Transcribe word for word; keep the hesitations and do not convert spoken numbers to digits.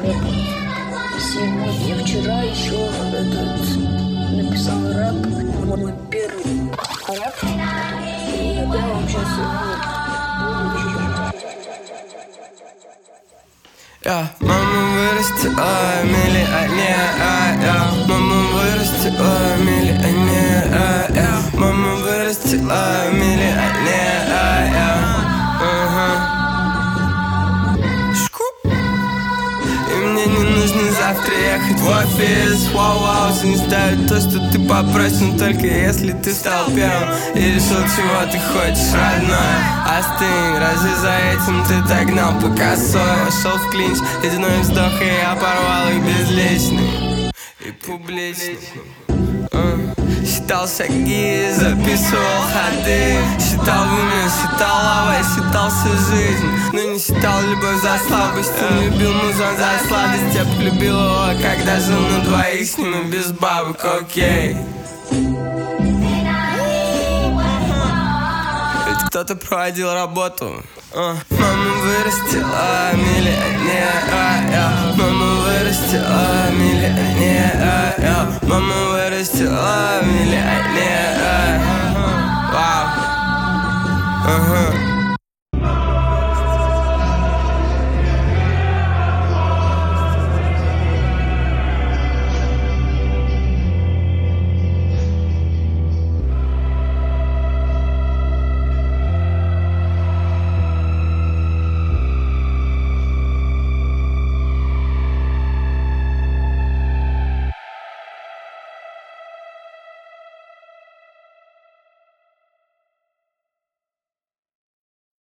рэпа. Сегодня, я вчера еще этот, написал рэп, мой первый рэп. И я вам сейчас Я, мама вырастила миллионера, я, мама вырастила миллионера, я, мама вырастила миллионера, я, ага. И мне не нужно завтра ехать в офис. Вау-вау, не ставит то, что ты попросишь, но только если ты стал первым и решил, чего ты хочешь, родной. Остынь, разве за этим ты так гнал по косой? Вошел в клинч, ледяной вздох, и я порвал их безличный и публичный. uh. Считал шаги, записывал ходы, считал в уме, считал лавой, считал всю жизнь, но не считал любовь за слабость. Он любил музон за сладость, я полюбил его, когда жил на двоих с ним и без бабок, окей. Ведь кто-то проводил работу. uh. Мама вырастила миллионера, я, мама вырастила миллионера, я, мама вырастила миллионера. Вау. uh-huh.